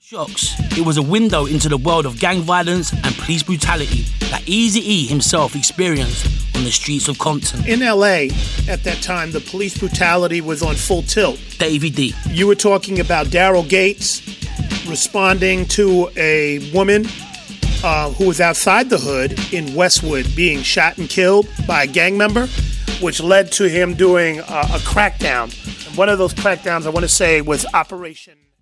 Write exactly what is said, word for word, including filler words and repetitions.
Shocks. It was a window into the world of gang violence and police brutality that Eazy-E himself experienced on the streets of Compton. In L A, at that time, the police brutality was on full tilt. Davey D. You were talking about Daryl Gates responding to a woman uh, who was outside the hood in Westwood being shot and killed by a gang member, which led to him doing uh, a crackdown. And one of those crackdowns, I want to say, was Operation...